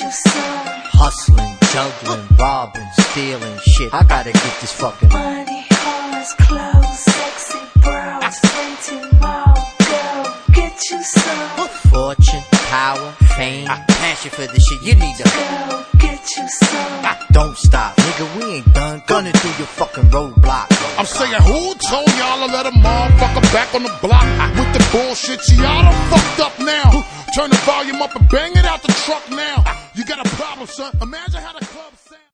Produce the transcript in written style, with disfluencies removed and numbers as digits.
you some. Hustling, juggling, robbing, stealing shit. I gotta get this fucking Money, cars, clothes, sexy bros, renting more. Go get you some. fortune, power, fame, passion for the shit. You need to Go get you some. don't stop, nigga. We ain't done gunning through your fucking roadblock. I'm saying, who told y'all to let a motherfucker back on the block with the bullshit? See, y'all done fucked up now. Turn the volume up and bang it out the truck now. You got a problem, son. Imagine how the club sounds.